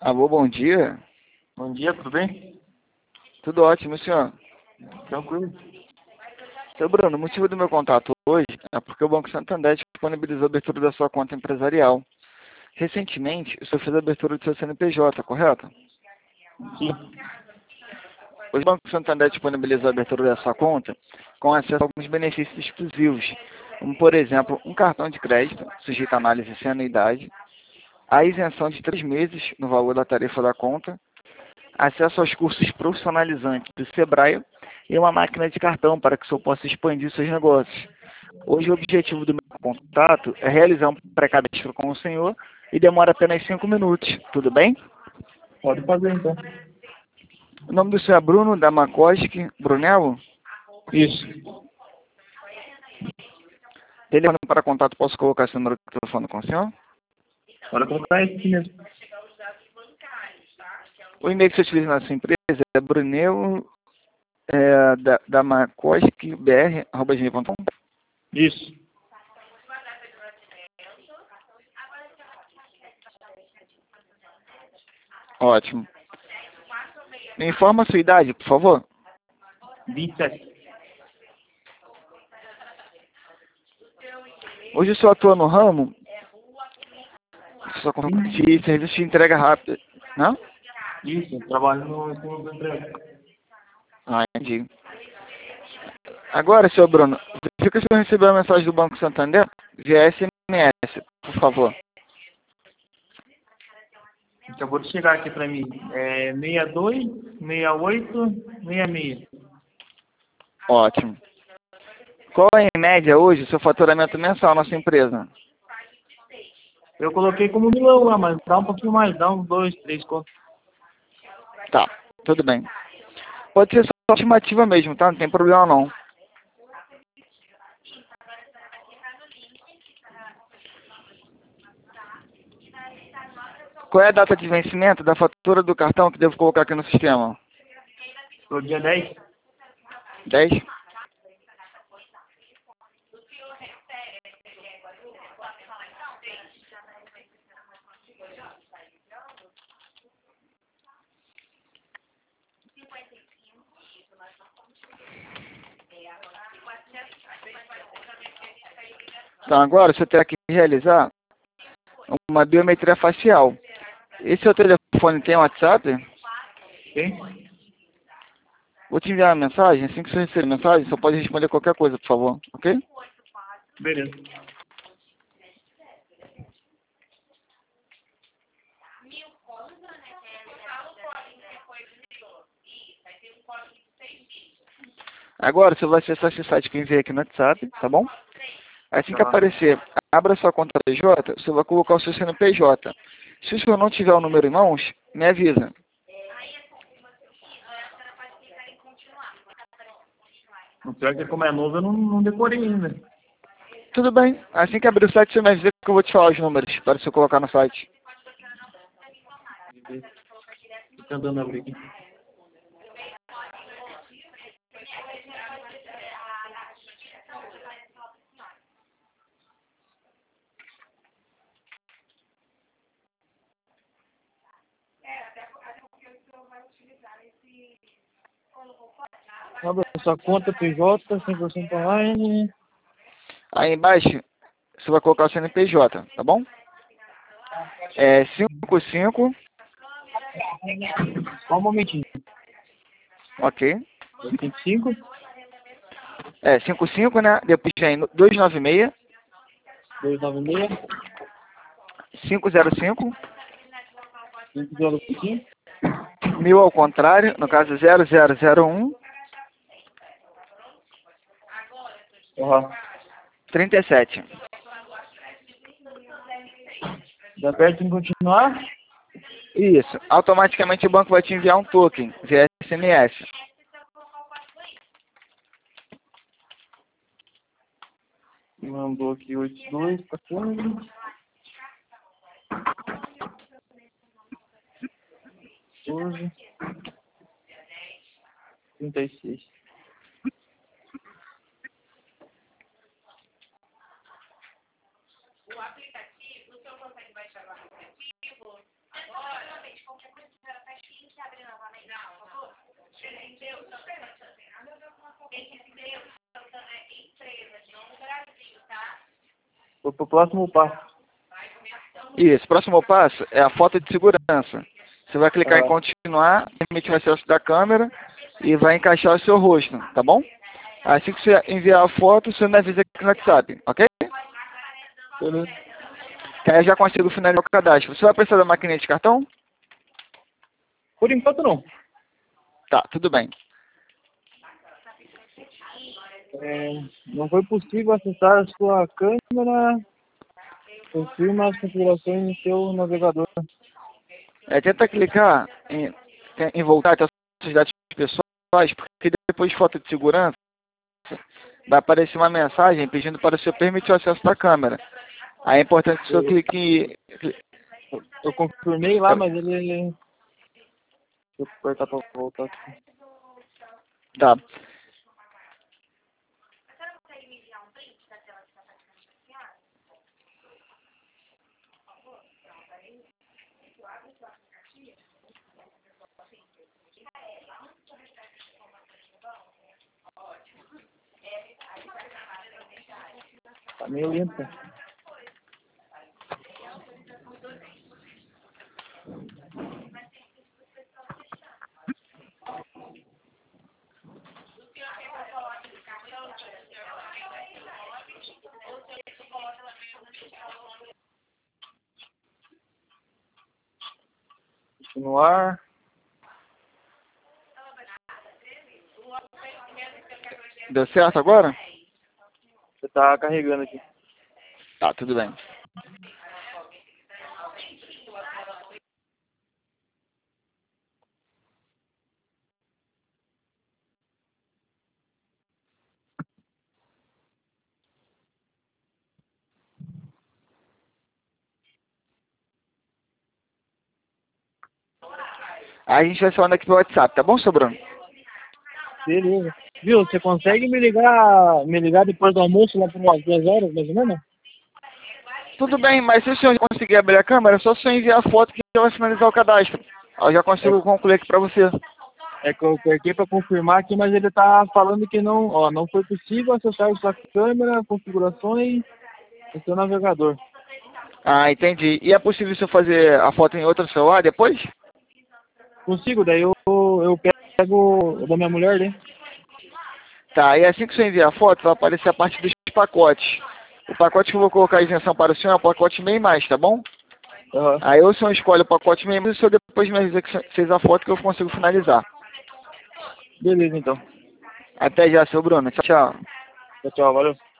Alô, bom dia. Bom dia, tudo bem? Tudo ótimo, senhor. Tranquilo. Seu Bruno, o motivo do meu contato hoje é porque o Banco Santander disponibilizou a abertura da sua conta empresarial. Recentemente, o senhor fez a abertura do seu CNPJ, correto? Sim. O Banco Santander disponibilizou a abertura da sua conta com acesso a alguns benefícios exclusivos, como, por exemplo, um cartão de crédito, sujeito a análise sem anuidade, a isenção de 3 meses no valor da tarifa da conta, acesso aos cursos profissionalizantes do Sebrae e uma máquina de cartão para que o senhor possa expandir seus negócios. Hoje o objetivo do meu contato é realizar um pré-cadastro com o senhor e demora apenas 5 minutos, tudo bem? Pode fazer então. O nome do senhor é Bruno Damakoski Brunello? Isso. Telefone para contato, posso colocar esse número de telefone com o senhor? Pode colocar esse aqui mesmo. O e-mail que você utiliza na sua empresa é brunello damakoskibr@gmail.com. Isso. Ótimo. Me informa a sua idade, por favor. 27. Hoje o senhor atua no ramo de serviço de entrega rápida, não? Isso, eu trabalho no segundo emprego. Ah, entendi. Agora, senhor Bruno, verifica se eu receber a mensagem do Banco Santander via SMS, por favor. Acabou de chegar aqui pra mim. É 62, 68, 66. Ótimo. Qual é, em média, hoje, o seu faturamento mensal na sua empresa? Eu coloquei como milão lá, mas dá um pouquinho mais, dá uns 2, 3 contos. Tá, tudo bem. Pode ser só estimativa mesmo, tá? Não tem problema não. Qual é a data de vencimento da fatura do cartão que devo colocar aqui no sistema? Pro dia 10? 10? Então agora você terá que realizar uma biometria facial. Esse seu telefone tem WhatsApp? Tem? Vou te enviar uma mensagem. Assim que você receber a mensagem, você pode responder qualquer coisa, por favor. Ok? Beleza. Agora você vai acessar esse site que eu enviei aqui no WhatsApp, tá bom? Assim que Tá. aparecer, abra sua conta PJ, você vai colocar o seu CNPJ. Se o senhor não tiver o número em mãos, me avisa. O pior é que como é novo, eu não decorei ainda. Tudo bem. Assim que abrir o site, você me avisa que eu vou te falar os números para você colocar no site. Tô tentando abrir aqui. Abra sua conta PJ, 100% online. Aí embaixo, você vai colocar o CNPJ, tá bom? É 55, Só um momentinho. ok? 25, É 55, né? Depois vem 296, 296, 505, 505. 1000 ao contrário, no caso 0001, Uhum. 37. Já aperta em continuar. Isso. Automaticamente o banco vai te enviar um token via SMS. Mandou aqui 82, 14. 14. 36. Vou pro próximo passo. Isso, próximo passo é a foto de segurança. Você vai clicar em Aham. continuar, permitir o acesso da câmera e vai encaixar o seu rosto, tá bom? Assim que você enviar a foto, você me avisa aqui no WhatsApp, ok? Beleza. Que aí eu já consigo finalizar o cadastro. Você vai precisar da maquininha de cartão? Por enquanto não. Tá, tudo bem. Não foi possível acessar a sua câmera. Confirma as configurações no seu navegador. Tenta clicar em voltar até os seus dados pessoais, porque depois de foto de segurança, vai aparecer uma mensagem pedindo para você permitir o acesso da câmera. Aí é importante que o senhor clique Eu confirmei lá, mas ele... Deixa eu apertar pra voltar aqui. Tá. Tá meio lento. Continuar. Deu certo agora? Você tá carregando aqui. Tá, tudo bem. Aí a gente vai falando aqui pelo WhatsApp, tá bom, seu Bruno? Beleza. Viu, você consegue me ligar depois do almoço lá por umas 2 horas, mais ou menos? Tudo bem, mas se o senhor conseguir abrir a câmera, é só o senhor enviar a foto que eu vou finalizar o cadastro. Aí eu já consigo concluir aqui pra você. É que eu apertei para confirmar aqui, mas ele tá falando que não foi possível acessar sua câmera, configurações no seu navegador. Ah, entendi. E é possível o senhor fazer a foto em outro celular depois? Consigo, daí eu pego o da minha mulher, né? Tá, e assim que o senhor enviar a foto, vai aparecer a parte dos pacotes. O pacote que eu vou colocar a isenção para o senhor é o pacote MEI+, tá bom? Aham. Aí o senhor escolhe o pacote MEI+, e o senhor depois me avisa que fez a foto que eu consigo finalizar. Beleza, então. Até já, seu Bruno. Tchau, tchau. Tchau, tchau, valeu.